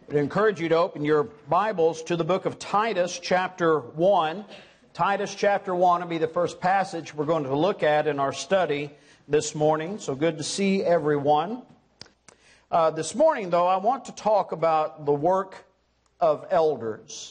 I would encourage you to open your Bibles to the book of Titus, chapter 1. Titus, chapter 1 will be the first passage we're going to look at in our study this morning. So good to see everyone. This morning, though, I want to talk about the work of elders.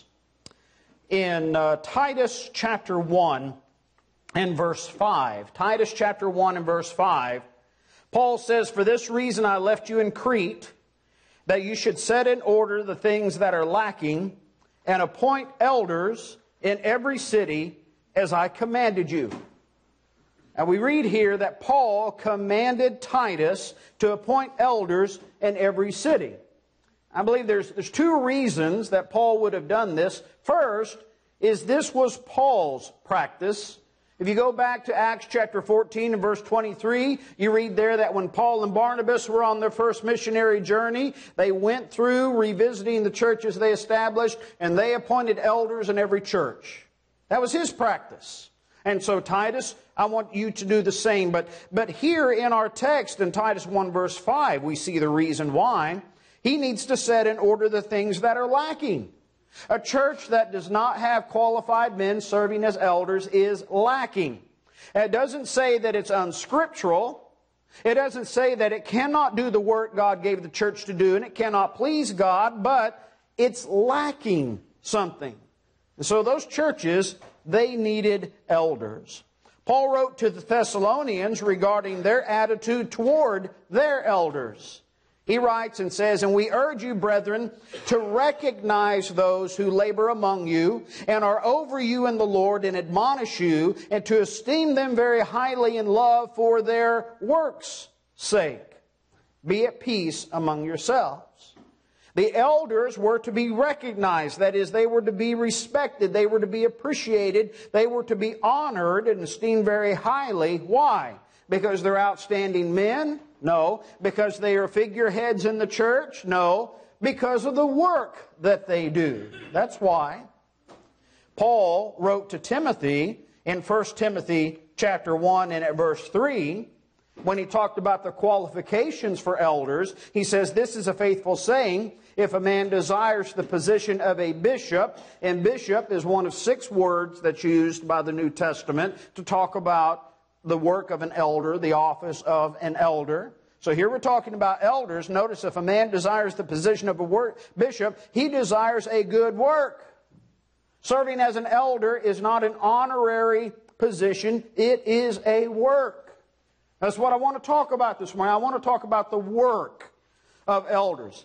In Titus, chapter 1 and verse 5, Titus, chapter 1 and verse 5, Paul says, "For this reason I left you in Crete, that you should set in order the things that are lacking, and appoint elders in every city as I commanded you." And we read here that Paul commanded Titus to appoint elders in every city. I believe there's two reasons that Paul would have done this. First is this was Paul's practice. If you go back to Acts chapter 14 and verse 23, you read there that when Paul and Barnabas were on their first missionary journey, they went through revisiting the churches they established, and they appointed elders in every church. That was his practice. And so Titus, I want you to do the same. But here in our text in Titus 1 verse 5, we see the reason why. He needs to set in order the things that are lacking. A church that does not have qualified men serving as elders is lacking. It doesn't say that it's unscriptural. It doesn't say that it cannot do the work God gave the church to do and it cannot please God, but it's lacking something. And so those churches, they needed elders. Paul wrote to the Thessalonians regarding their attitude toward their elders. He writes and says, "And we urge you, brethren, to recognize those who labor among you and are over you in the Lord and admonish you, and to esteem them very highly in love for their works' sake. Be at peace among yourselves." The elders were to be recognized. That is, they were to be respected. They were to be appreciated. They were to be honored and esteemed very highly. Why? Because they're outstanding men? No. Because they are figureheads in the church? No. Because of the work that they do. That's why. Paul wrote to Timothy in 1 Timothy chapter 1 and at verse 3, when he talked about the qualifications for elders, he says, "This is a faithful saying, if a man desires the position of a bishop," and bishop is one of 6 words that's used by the New Testament to talk about the work of an elder, the office of an elder. So here we're talking about elders. Notice, if a man desires the position of a bishop, he desires a good work. Serving as an elder is not an honorary position. It is a work. That's what I want to talk about this morning. I want to talk about the work of elders.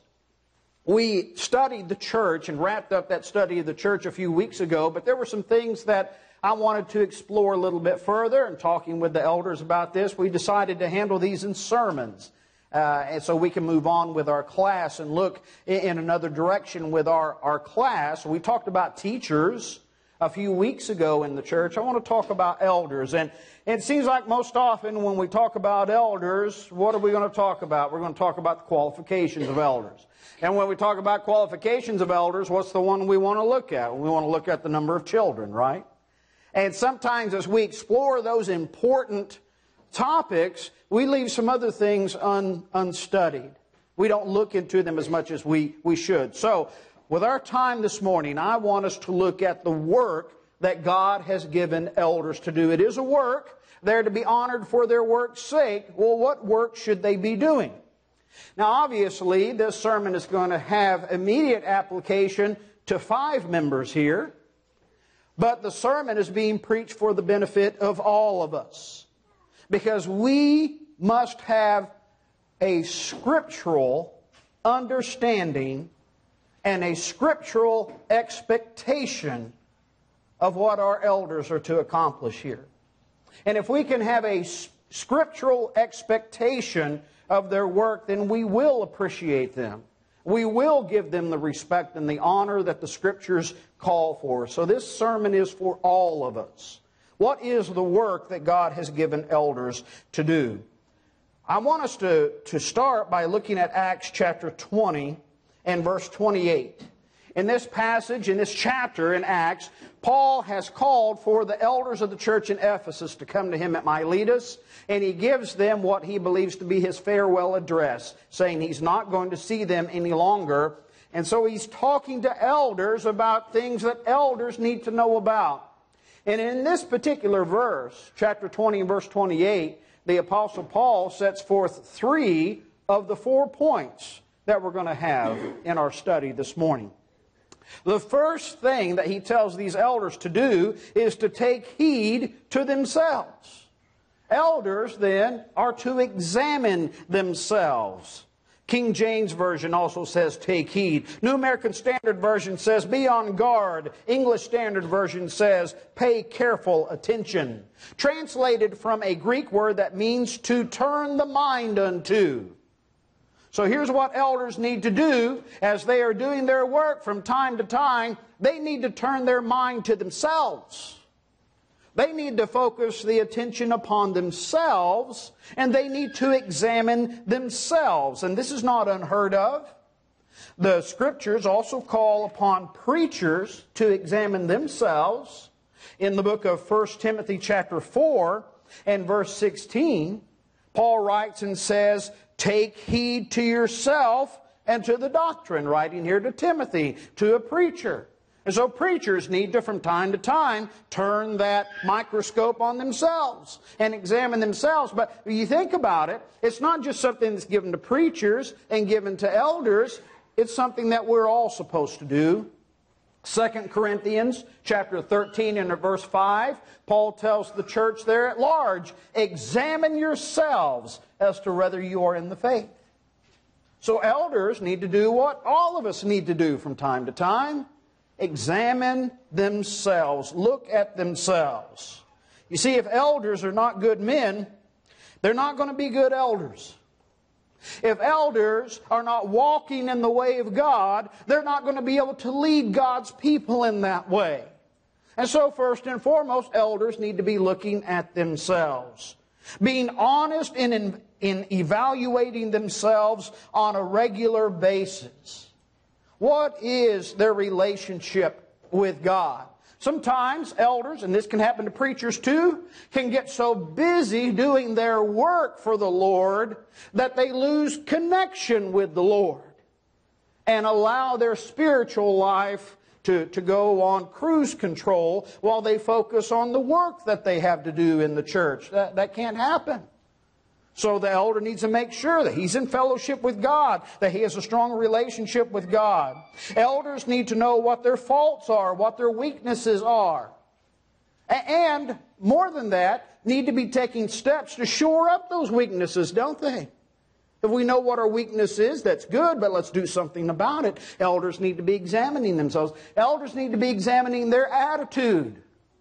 We studied the church and wrapped up that study of the church a few weeks ago, but there were some things that I wanted to explore a little bit further. And talking with the elders about this, we decided to handle these in sermons. And so we can move on with our class and look in another direction with our class. We talked about teachers a few weeks ago in the church. I want to talk about elders. And it seems like most often when we talk about elders, what are we going to talk about? We're going to talk about the qualifications of elders. And when we talk about qualifications of elders, what's the one we want to look at? We want to look at the number of children, right? And sometimes as we explore those important topics, we leave some other things unstudied. We don't look into them as much as we should. So, with our time this morning, I want us to look at the work that God has given elders to do. It is a work. They're to be honored for their work's sake. Well, what work should they be doing? Now, obviously, this sermon is going to have immediate application to 5 members here. But the sermon is being preached for the benefit of all of us. Because we must have a scriptural understanding and a scriptural expectation of what our elders are to accomplish here. And if we can have a scriptural expectation of their work, then we will appreciate them. We will give them the respect and the honor that the Scriptures call for. So this sermon is for all of us. What is the work that God has given elders to do? I want us to start by looking at Acts chapter 20 and verse 28. In this passage, in this chapter in Acts, Paul has called for the elders of the church in Ephesus to come to him at Miletus, and he gives them what he believes to be his farewell address, saying he's not going to see them any longer. And so he's talking to elders about things that elders need to know about. And in this particular verse, chapter 20 and verse 28, the Apostle Paul sets forth 3 of the 4 points that we're going to have in our study this morning. The first thing that he tells these elders to do is to take heed to themselves. Elders, then, are to examine themselves. King James Version also says, take heed. New American Standard Version says, be on guard. English Standard Version says, pay careful attention. Translated from a Greek word that means to turn the mind unto. So here's what elders need to do as they are doing their work from time to time. They need to turn their mind to themselves. They need to focus the attention upon themselves, and they need to examine themselves. And this is not unheard of. The Scriptures also call upon preachers to examine themselves. In the book of 1 Timothy chapter 4 and verse 16, Paul writes and says, take heed to yourself and to the doctrine, writing here to Timothy, to a preacher. And so preachers need to, from time to time, turn that microscope on themselves and examine themselves. But when you think about it, it's not just something that's given to preachers and given to elders. It's something that we're all supposed to do. 2 Corinthians chapter 13 and verse 5, Paul tells the church there at large, examine yourselves as to whether you are in the faith. So elders need to do what all of us need to do from time to time. Examine themselves. Look at themselves. You see, if elders are not good men, they're not going to be good elders. If elders are not walking in the way of God, they're not going to be able to lead God's people in that way. And so first and foremost, elders need to be looking at themselves. Being honest in evaluating themselves on a regular basis. What is their relationship with God? Sometimes elders, and this can happen to preachers too, can get so busy doing their work for the Lord that they lose connection with the Lord and allow their spiritual life to go on cruise control while they focus on the work that they have to do in the church. That can't happen. So the elder needs to make sure that he's in fellowship with God, that he has a strong relationship with God. Elders need to know what their faults are, what their weaknesses are. And more than that, need to be taking steps to shore up those weaknesses, don't they? If we know what our weakness is, that's good, but let's do something about it. Elders need to be examining themselves. Elders need to be examining their attitude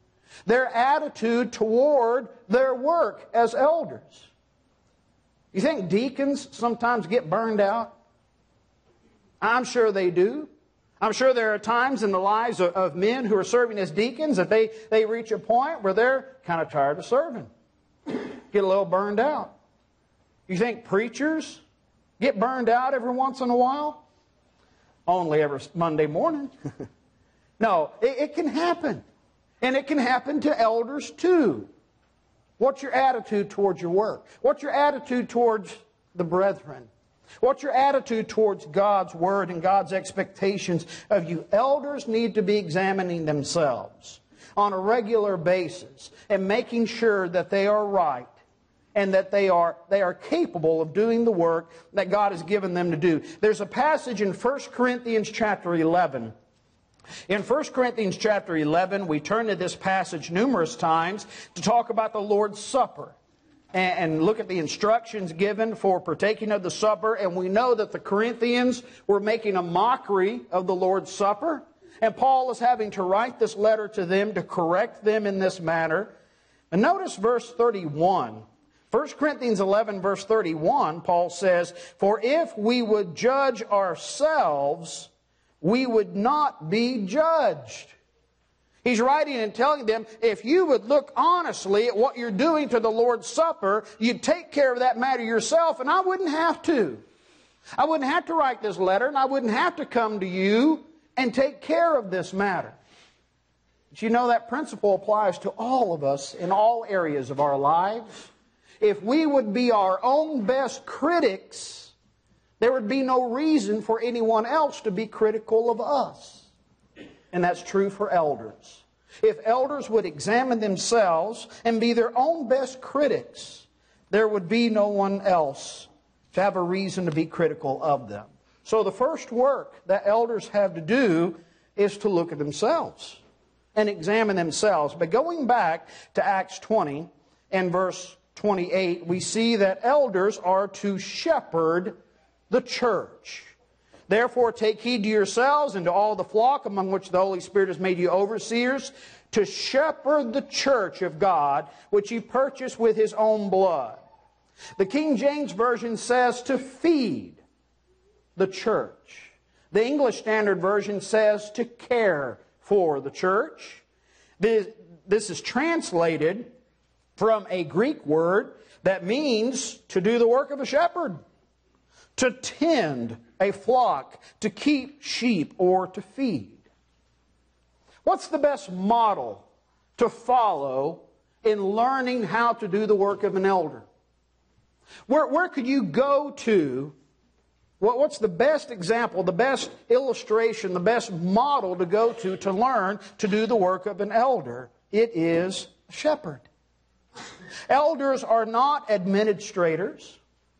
toward their work as elders. You think deacons sometimes get burned out? I'm sure they do. I'm sure there are times in the lives of men who are serving as deacons that they reach a point where they're kind of tired of serving. Get a little burned out. You think preachers get burned out every once in a while? Only every Monday morning. No, it can happen. And it can happen to elders too. What's your attitude towards your work? What's your attitude towards the brethren? What's your attitude towards God's Word and God's expectations of you? Elders need to be examining themselves on a regular basis and making sure that they are right and that they are capable of doing the work that God has given them to do. There's a passage in 1 Corinthians chapter 11. In 1 Corinthians chapter 11, we turn to this passage numerous times to talk about the Lord's Supper and look at the instructions given for partaking of the supper. And we know that the Corinthians were making a mockery of the Lord's Supper. And Paul is having to write this letter to them to correct them in this matter. And notice verse 31. 1 Corinthians 11, verse 31, Paul says, for if we would judge ourselves, we would not be judged. He's writing and telling them, if you would look honestly at what you're doing to the Lord's Supper, you'd take care of that matter yourself, and I wouldn't have to. I wouldn't have to write this letter, and I wouldn't have to come to you and take care of this matter. But you know that principle applies to all of us in all areas of our lives. If we would be our own best critics, there would be no reason for anyone else to be critical of us. And that's true for elders. If elders would examine themselves and be their own best critics, there would be no one else to have a reason to be critical of them. So the first work that elders have to do is to look at themselves and examine themselves. But going back to Acts 20 and verse 28, we see that elders are to shepherd the church. Therefore take heed to yourselves and to all the flock among which the Holy Spirit has made you overseers, to shepherd the church of God, which He purchased with His own blood. The King James Version says to feed the church. The English Standard Version says to care for the church. This is translated from a Greek word that means to do the work of a shepherd, to tend a flock, to keep sheep, or to feed. What's the best model to follow in learning how to do the work of an elder? Where could you go to? What's the best example, the best illustration, the best model to go to learn to do the work of an elder? It is a shepherd. Elders are not administrators.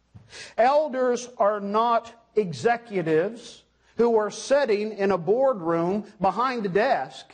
Elders are not executives who are sitting in a boardroom behind a desk.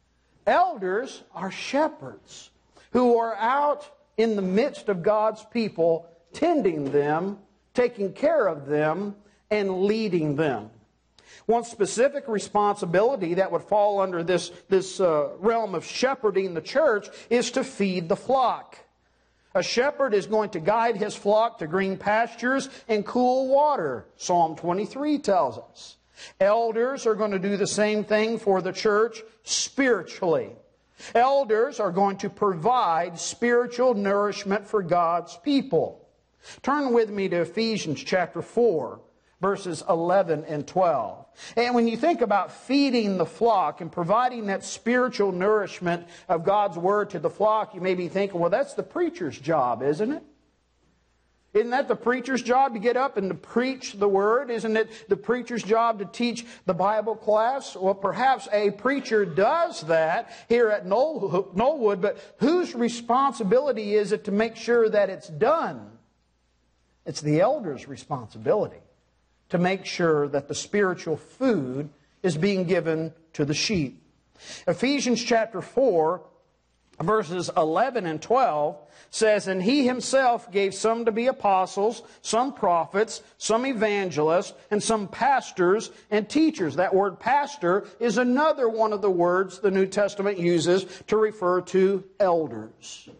Elders are shepherds who are out in the midst of God's people, tending them, taking care of them, and leading them. One specific responsibility that would fall under this realm of shepherding the church is to feed the flock. A shepherd is going to guide his flock to green pastures and cool water, Psalm 23 tells us. Elders are going to do the same thing for the church spiritually. Elders are going to provide spiritual nourishment for God's people. Turn with me to Ephesians chapter 4, verses 11 and 12. And when you think about feeding the flock and providing that spiritual nourishment of God's Word to the flock, you may be thinking, well, that's the preacher's job, isn't it? Isn't that the preacher's job to get up and to preach the Word? Isn't it the preacher's job to teach the Bible class? Well, perhaps a preacher does that here at Knollwood, but whose responsibility is it to make sure that it's done? It's the elder's responsibility to make sure that the spiritual food is being given to the sheep. Ephesians chapter 4, verses 11 and 12 says, "And He Himself gave some to be apostles, some prophets, some evangelists, and some pastors and teachers." That word pastor is another one of the words the New Testament uses to refer to elders.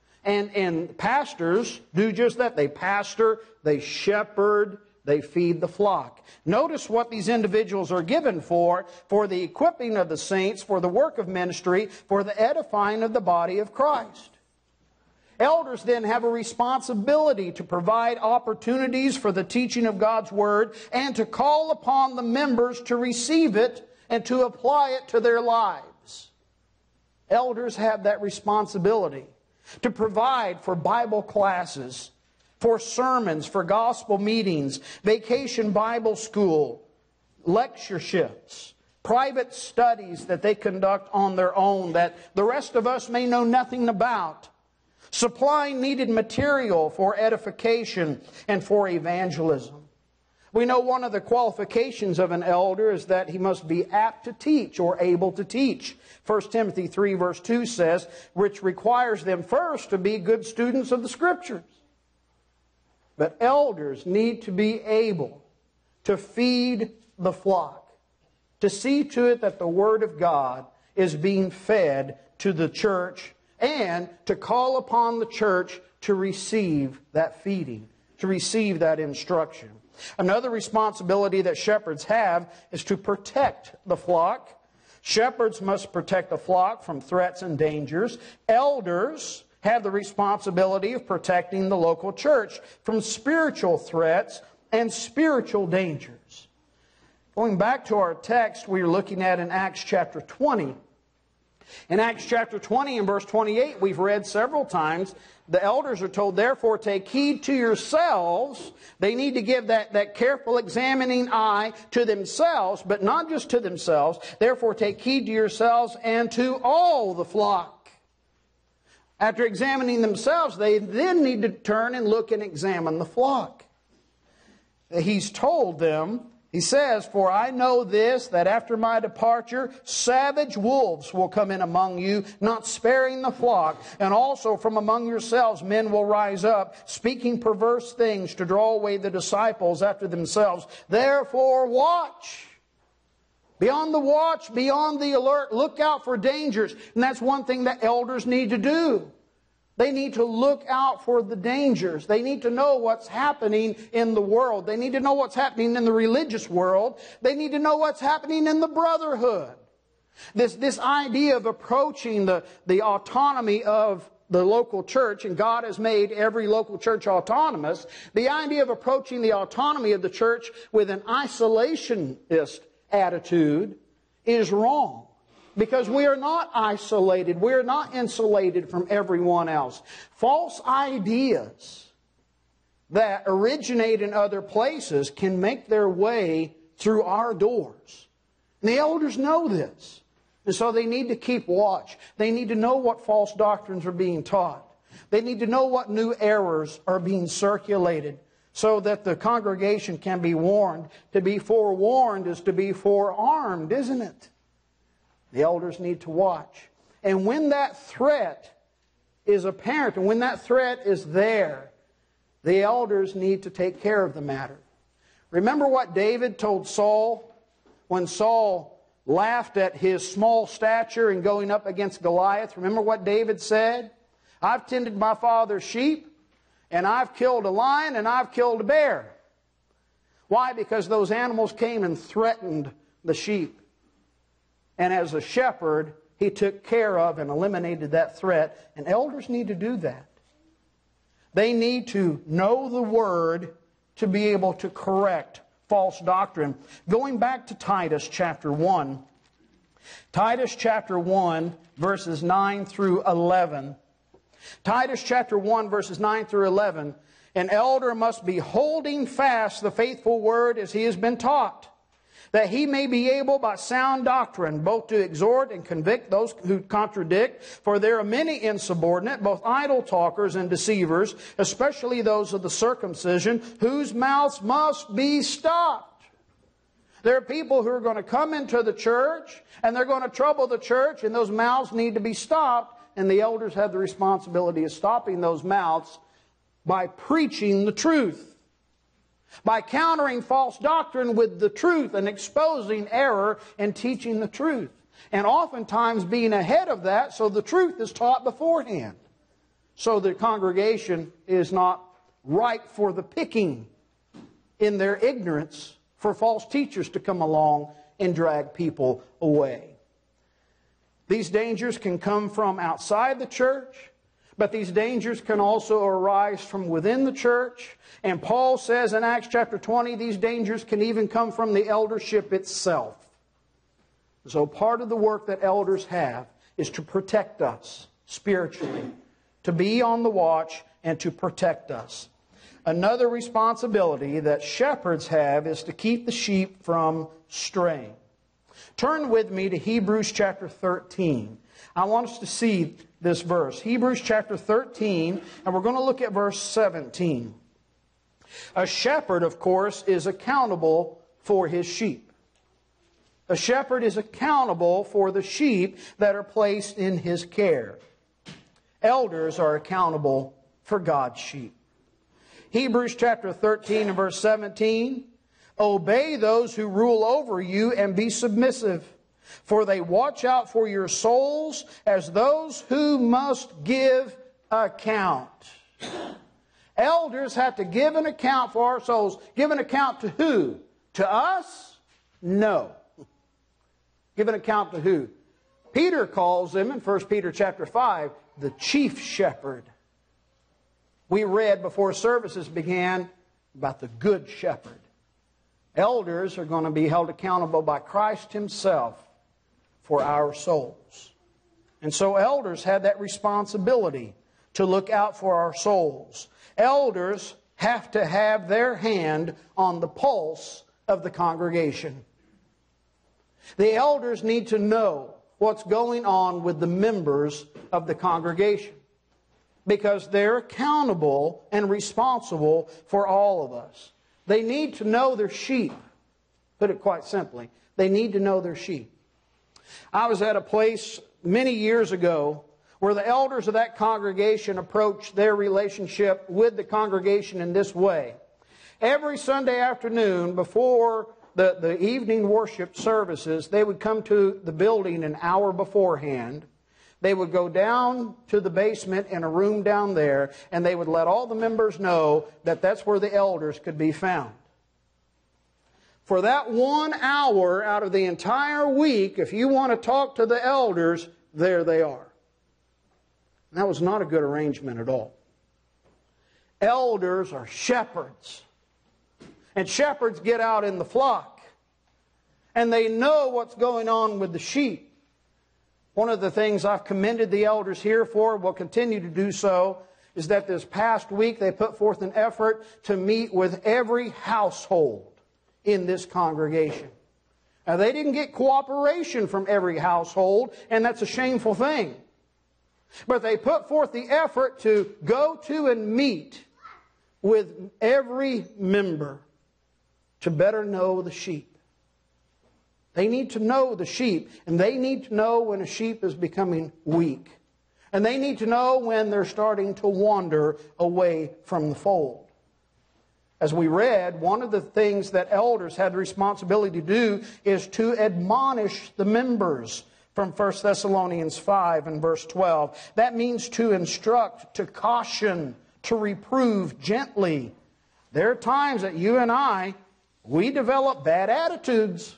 And pastors do just that. They pastor, they shepherd, they feed the flock. Notice what these individuals are given for the equipping of the saints, for the work of ministry, for the edifying of the body of Christ. Elders then have a responsibility to provide opportunities for the teaching of God's Word and to call upon the members to receive it and to apply it to their lives. Elders have that responsibility to provide for Bible classes, for sermons, for gospel meetings, vacation Bible school, lectureships, private studies that they conduct on their own that the rest of us may know nothing about, supplying needed material for edification and for evangelism. We know one of the qualifications of an elder is that he must be apt to teach or able to teach. 1 Timothy 3 verse 2 says, which requires them first to be good students of the Scriptures. But elders need to be able to feed the flock, to see to it that the Word of God is being fed to the church, and to call upon the church to receive that feeding, to receive that instruction. Another responsibility that shepherds have is to protect the flock. Shepherds must protect the flock from threats and dangers. Elders have the responsibility of protecting the local church from spiritual threats and spiritual dangers. Going back to our text we're looking at in Acts chapter 20, In Acts chapter 20 and verse 28, we've read several times, the elders are told, therefore take heed to yourselves. They need to give that careful examining eye to themselves, but not just to themselves. Therefore take heed to yourselves and to all the flock. After examining themselves, they then need to turn and look and examine the flock. He's told them, he says, for I know this, that after my departure, savage wolves will come in among you, not sparing the flock. And also from among yourselves men will rise up, speaking perverse things to draw away the disciples after themselves. Therefore watch. Be on the watch, be on the alert, look out for dangers. And that's one thing that elders need to do. They need to look out for the dangers. They need to know what's happening in the world. They need to know what's happening in the religious world. They need to know what's happening in the brotherhood. This idea of approaching the autonomy of the local church, and God has made every local church autonomous, the idea of approaching the autonomy of the church with an isolationist attitude is wrong. Because we are not isolated. We are not insulated from everyone else. False ideas that originate in other places can make their way through our doors. And the elders know this. And so they need to keep watch. They need to know what false doctrines are being taught. They need to know what new errors are being circulated so that the congregation can be warned. To be forewarned is to be forearmed, isn't it? The elders need to watch. And when that threat is apparent, and when that threat is there, the elders need to take care of the matter. Remember what David told Saul when Saul laughed at his small stature in going up against Goliath? Remember what David said? I've tended my father's sheep, and I've killed a lion, and I've killed a bear. Why? Because those animals came and threatened the sheep. And as a shepherd, he took care of and eliminated that threat. And elders need to do that. They need to know the Word to be able to correct false doctrine. Going back to Titus chapter 1. Titus chapter 1, verses 9 through 11. Titus chapter 1, verses 9 through 11. An elder must be holding fast the faithful word as he has been taught, that he may be able by sound doctrine both to exhort and convict those who contradict. For there are many insubordinate, both idle talkers and deceivers, especially those of the circumcision, whose mouths must be stopped. There are people who are going to come into the church, and they're going to trouble the church, and those mouths need to be stopped. And the elders have the responsibility of stopping those mouths by preaching the truth, by countering false doctrine with the truth and exposing error and teaching the truth. And oftentimes being ahead of that so the truth is taught beforehand, so the congregation is not ripe for the picking in their ignorance for false teachers to come along and drag people away. These dangers can come from outside the church, but these dangers can also arise from within the church. And Paul says in Acts chapter 20, these dangers can even come from the eldership itself. So part of the work that elders have is to protect us spiritually, to be on the watch and to protect us. Another responsibility that shepherds have is to keep the sheep from straying. Turn with me to Hebrews chapter 13. I want us to see this verse. Hebrews chapter 13, and we're going to look at verse 17. A shepherd, of course, is accountable for his sheep. A shepherd is accountable for the sheep that are placed in his care. Elders are accountable for God's sheep. Hebrews chapter 13 and verse 17. Obey those who rule over you and be submissive, for they watch out for your souls as those who must give account. Elders have to give an account for our souls. Give an account to who? To us? No. Give an account to who? Peter calls them in 1 Peter chapter 5, the chief shepherd. We read before services began about the good shepherd. Elders are going to be held accountable by Christ Himself for our souls. And so elders have that responsibility to look out for our souls. Elders have to have their hand on the pulse of the congregation. The elders need to know what's going on with the members of the congregation, because they're accountable and responsible for all of us. They need to know their sheep. Put it quite simply, they need to know their sheep. I was at a place many years ago where the elders of that congregation approached their relationship with the congregation in this way. Every Sunday afternoon before the evening worship services, they would come to the building an hour beforehand. They would go down to the basement in a room down there, and they would let all the members know that that's where the elders could be found. For that 1 hour out of the entire week, if you want to talk to the elders, there they are. And that was not a good arrangement at all. Elders are shepherds. And shepherds get out in the flock. And they know what's going on with the sheep. One of the things I've commended the elders here for, will continue to do so, is that this past week they put forth an effort to meet with every household in this congregation. Now, they didn't get cooperation from every household, and that's a shameful thing. But they put forth the effort to go to and meet with every member to better know the sheep. They need to know the sheep, and they need to know when a sheep is becoming weak. And they need to know when they're starting to wander away from the fold. As we read, one of the things that elders had the responsibility to do is to admonish the members from 1 Thessalonians 5 and verse 12. That means to instruct, to caution, to reprove gently. There are times that you and I, we develop bad attitudes.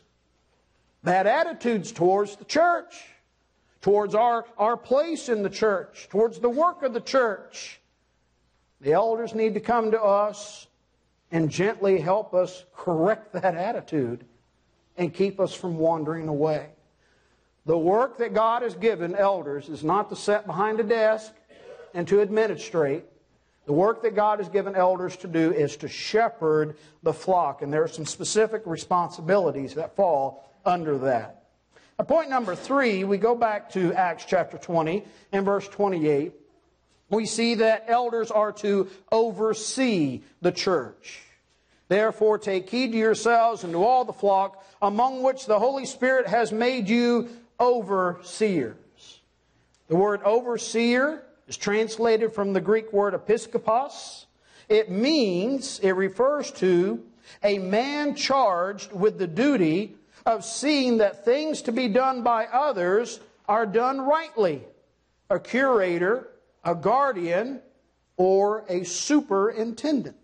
Bad attitudes towards the church, towards our place in the church, towards the work of the church. The elders need to come to us and gently help us correct that attitude and keep us from wandering away. The work that God has given elders is not to sit behind a desk and to administrate. The work that God has given elders to do is to shepherd the flock. And there are some specific responsibilities that fall under that. Now, point number 3, we go back to Acts chapter 20 and verse 28. We see that elders are to oversee the church. Therefore, take heed to yourselves and to all the flock, among which the Holy Spirit has made you overseers. The word overseer is translated from the Greek word episkopos. It refers to a man charged with the duty of seeing that things to be done by others are done rightly. A curator, a guardian, or a superintendent.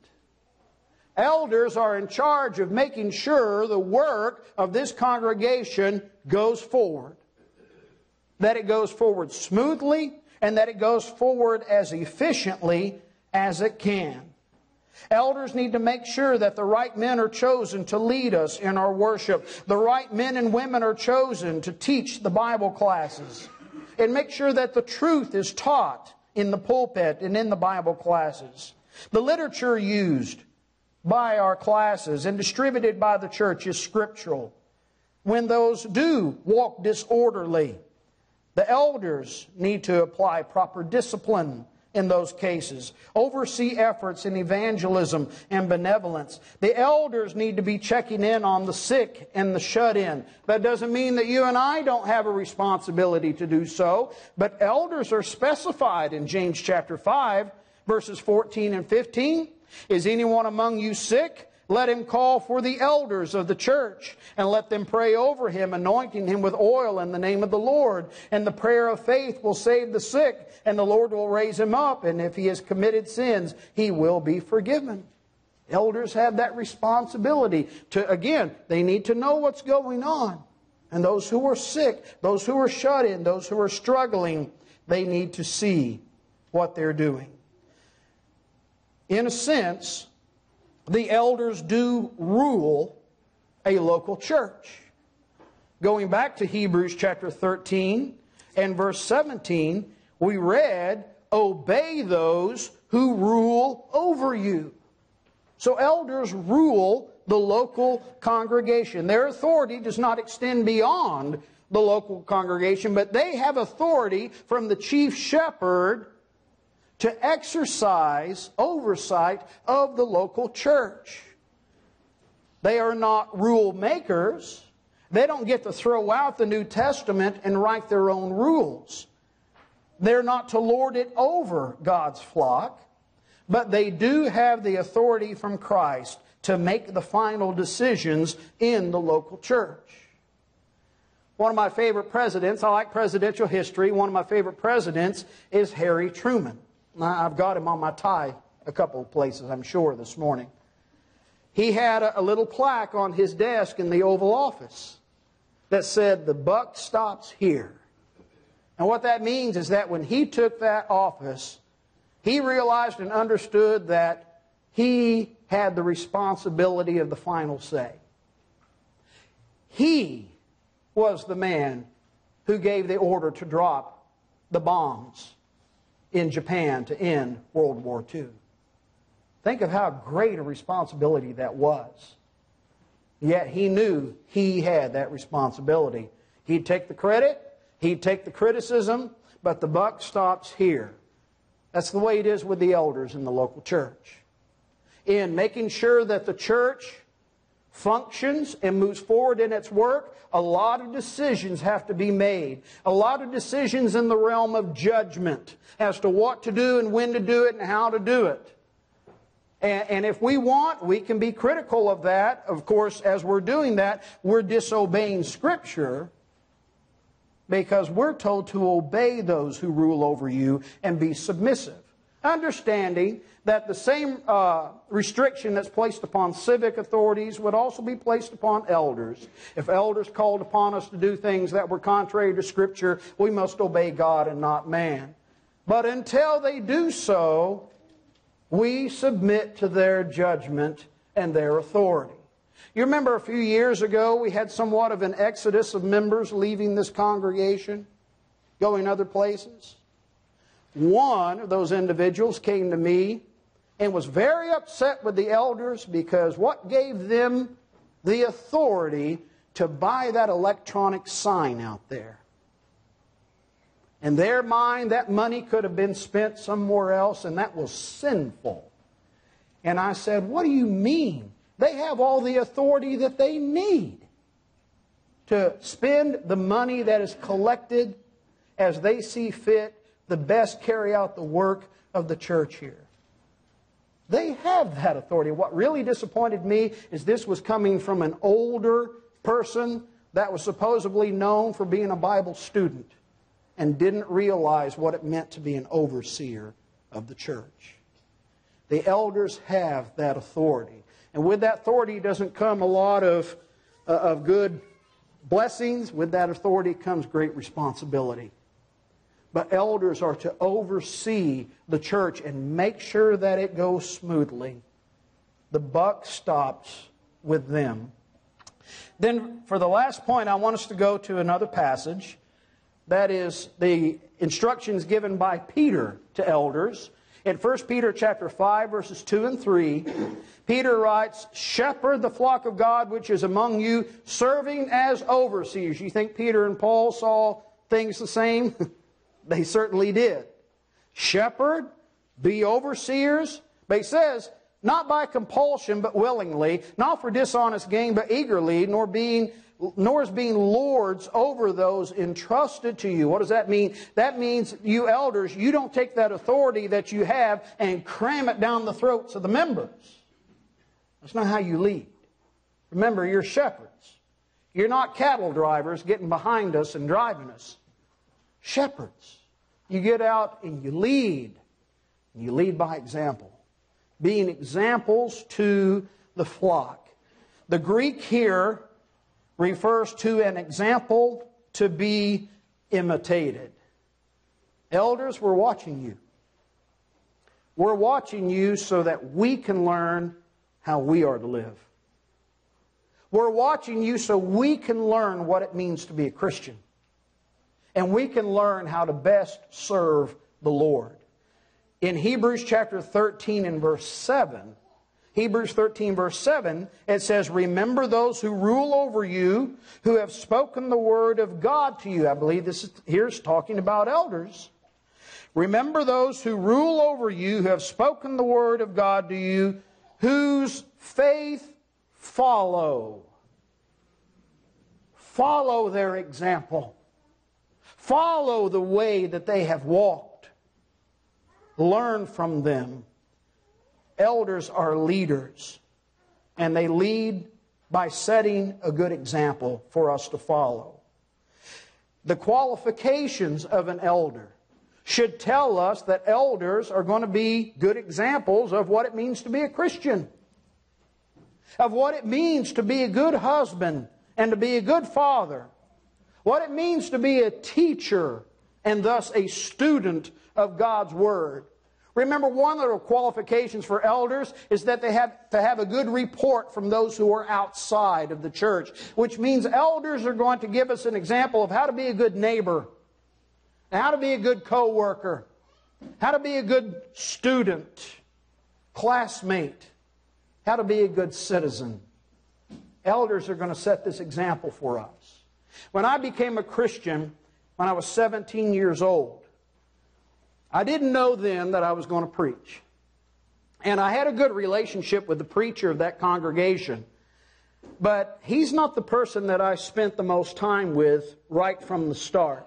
Elders are in charge of making sure the work of this congregation goes forward. That it goes forward smoothly, and that it goes forward as efficiently as it can. Elders need to make sure that the right men are chosen to lead us in our worship. The right men and women are chosen to teach the Bible classes. And make sure that the truth is taught in the pulpit and in the Bible classes. The literature used by our classes and distributed by the church is scriptural. When those do walk disorderly, the elders need to apply proper discipline in those cases. Oversee efforts in evangelism and benevolence. The elders need to be checking in on the sick and the shut-in. That doesn't mean that you and I don't have a responsibility to do so, but elders are specified in James chapter 5, verses 14 and 15. Is anyone among you sick? Let him call for the elders of the church, and let them pray over him, anointing him with oil in the name of the Lord. And the prayer of faith will save the sick, and the Lord will raise him up. And if he has committed sins, he will be forgiven. Elders have that responsibility to, again, they need to know what's going on. And those who are sick, those who are shut in, those who are struggling, they need to see what they're doing. In a sense, the elders do rule a local church. Going back to Hebrews chapter 13 And verse 17, we read, obey those who rule over you. So elders rule the local congregation. Their authority does not extend beyond the local congregation, but they have authority from the chief shepherd to exercise oversight of the local church. They are not rule makers. They don't get to throw out the New Testament and write their own rules. They're not to lord it over God's flock, but they do have the authority from Christ to make the final decisions in the local church. One of my favorite presidents, I like presidential history, one of my favorite presidents is Harry Truman. I've got him on my tie a couple of places, I'm sure, this morning. He had a little plaque on his desk in the Oval Office that said, "The buck stops here." And what that means is that when he took that office, he realized and understood that he had the responsibility of the final say. He was the man who gave the order to drop the bombs in Japan to end World War II. Think of how great a responsibility that was. Yet he knew he had that responsibility. He'd take the credit, he'd take the criticism, but the buck stops here. That's the way it is with the elders in the local church. In making sure that the church functions and moves forward in its work, a lot of decisions have to be made. A lot of decisions in the realm of judgment as to what to do and when to do it and how to do it. And if we want, we can be critical of that. Of course, as we're doing that, we're disobeying Scripture because we're told to obey those who rule over you and be submissive. Understanding that the same restriction that's placed upon civic authorities would also be placed upon elders. If elders called upon us to do things that were contrary to Scripture, we must obey God and not man. But until they do so, we submit to their judgment and their authority. You remember a few years ago we had somewhat of an exodus of members leaving this congregation, going other places. One of those individuals came to me and was very upset with the elders because what gave them the authority to buy that electronic sign out there? In their mind, that money could have been spent somewhere else, and that was sinful. And I said, what do you mean? They have all the authority that they need to spend the money that is collected as they see fit, the best carry out the work of the church here. They have that authority. What really disappointed me is this was coming from an older person that was supposedly known for being a Bible student and didn't realize what it meant to be an overseer of the church. The elders have that authority. And with that authority doesn't come a lot of good blessings. With that authority comes great responsibility. But elders are to oversee the church and make sure that it goes smoothly. The buck stops with them. Then for the last point, I want us to go to another passage. That is the instructions given by Peter to elders. In 1 Peter chapter 5, verses 2 and 3, Peter writes, "Shepherd the flock of God which is among you, serving as overseers." You think Peter and Paul saw things the same? They certainly did. Shepherd, be overseers. But he says, not by compulsion, but willingly, not for dishonest gain, but eagerly, nor as being lords over those entrusted to you. What does that mean? That means you elders, you don't take that authority that you have and cram it down the throats of the members. That's not how you lead. Remember, you're shepherds. You're not cattle drivers getting behind us and driving us. Shepherds. You get out and you lead. And you lead by example. Being examples to the flock. The Greek here refers to an example to be imitated. Elders, we're watching you. We're watching you so that we can learn how we are to live. We're watching you so we can learn what it means to be a Christian. And we can learn how to best serve the Lord. In Hebrews chapter 13 and verse 7, Hebrews 13 verse 7, it says, remember those who rule over you, who have spoken the word of God to you. I believe here's talking about elders. Remember those who rule over you, who have spoken the word of God to you, whose faith follow. Follow their example. Follow the way that they have walked. Learn from them. Elders are leaders, and they lead by setting a good example for us to follow. The qualifications of an elder should tell us that elders are going to be good examples of what it means to be a Christian, of what it means to be a good husband and to be a good father, what it means to be a teacher and thus a student of God's Word. Remember, one of the qualifications for elders is that they have to have a good report from those who are outside of the church, which means elders are going to give us an example of how to be a good neighbor, how to be a good co-worker, how to be a good student, classmate, how to be a good citizen. Elders are going to set this example for us. When I became a Christian, when I was 17 years old, I didn't know then that I was going to preach. And I had a good relationship with the preacher of that congregation. But he's not the person that I spent the most time with right from the start.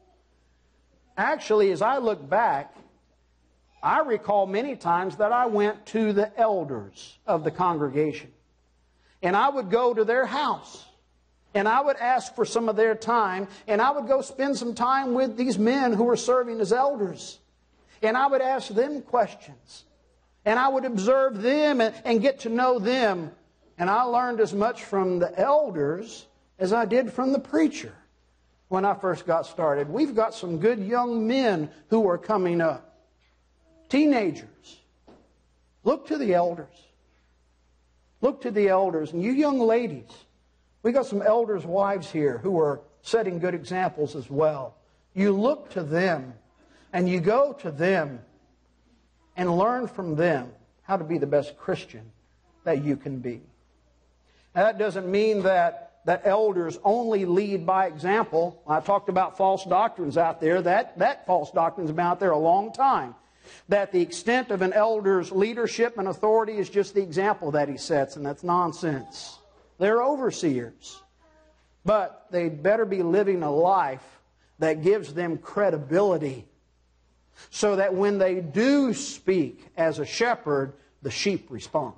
Actually, as I look back, I recall many times that I went to the elders of the congregation. And I would go to their house. And I would ask for some of their time. And I would go spend some time with these men who were serving as elders. And I would ask them questions. And I would observe them and get to know them. And I learned as much from the elders as I did from the preacher when I first got started. We've got some good young men who are coming up. Teenagers. Look to the elders. Look to the elders. And you young ladies, we got some elders' wives here who are setting good examples as well. You look to them. And you go to them and learn from them how to be the best Christian that you can be. Now, that doesn't mean that elders only lead by example. I talked about false doctrines out there. That false doctrine's been out there a long time. That the extent of an elder's leadership and authority is just the example that he sets, and that's nonsense. They're overseers. But they'd better be living a life that gives them credibility, so that when they do speak as a shepherd, the sheep respond.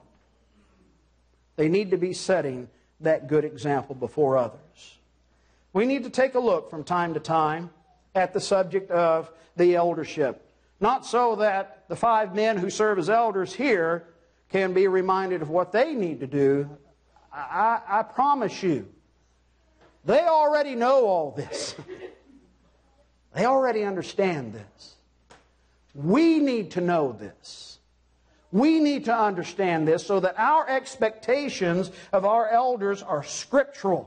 They need to be setting that good example before others. We need to take a look from time to time at the subject of the eldership. Not so that the 5 men who serve as elders here can be reminded of what they need to do. I promise you, they already know all this. They already understand this. We need to know this. We need to understand this so that our expectations of our elders are scriptural,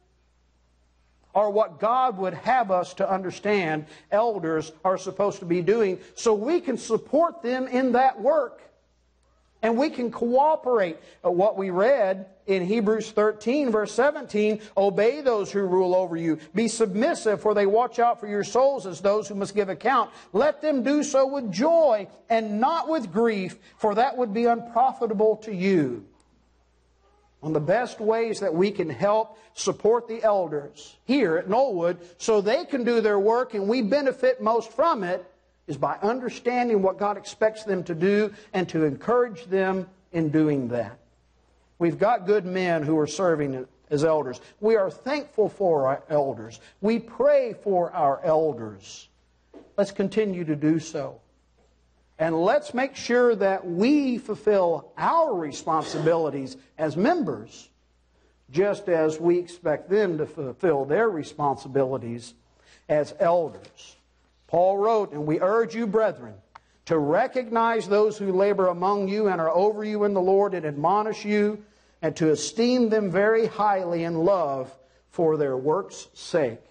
or what God would have us to understand elders are supposed to be doing, so we can support them in that work. And we can cooperate. What we read in Hebrews 13, verse 17, obey those who rule over you. Be submissive, for they watch out for your souls as those who must give account. Let them do so with joy and not with grief, for that would be unprofitable to you. One of the best ways that we can help support the elders here at Knollwood so they can do their work and we benefit most from it is by understanding what God expects them to do and to encourage them in doing that. We've got good men who are serving as elders. We are thankful for our elders. We pray for our elders. Let's continue to do so. And let's make sure that we fulfill our responsibilities as members, just as we expect them to fulfill their responsibilities as elders. Paul wrote, and we urge you, brethren, to recognize those who labor among you and are over you in the Lord and admonish you, and to esteem them very highly in love for their work's sake.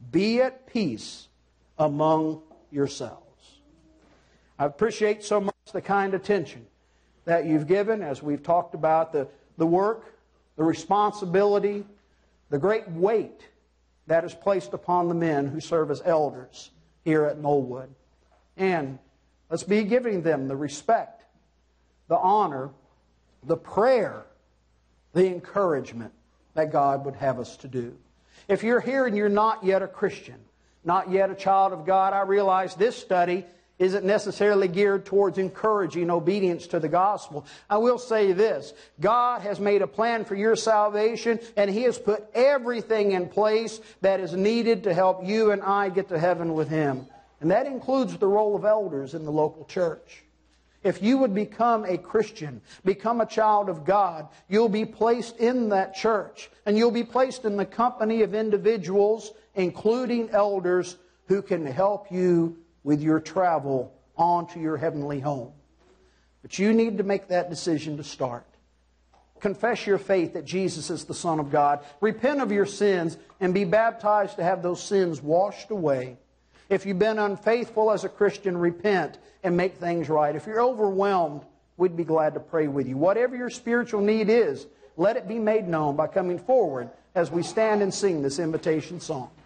Be at peace among yourselves. I appreciate so much the kind attention that you've given as we've talked about the work, the responsibility, the great weight that is placed upon the men who serve as elders here at Knollwood. And let's be giving them the respect, the honor, the prayer, the encouragement that God would have us to do. If you're here and you're not yet a Christian, not yet a child of God, I realize this study isn't necessarily geared towards encouraging obedience to the gospel. I will say this: God has made a plan for your salvation, and He has put everything in place that is needed to help you and I get to heaven with Him. And that includes the role of elders in the local church. If you would become a Christian, become a child of God, you'll be placed in that church, and you'll be placed in the company of individuals, including elders, who can help you with your travel on to your heavenly home. But you need to make that decision to start. Confess your faith that Jesus is the Son of God. Repent of your sins and be baptized to have those sins washed away. If you've been unfaithful as a Christian, repent and make things right. If you're overwhelmed, we'd be glad to pray with you. Whatever your spiritual need is, let it be made known by coming forward as we stand and sing this invitation song.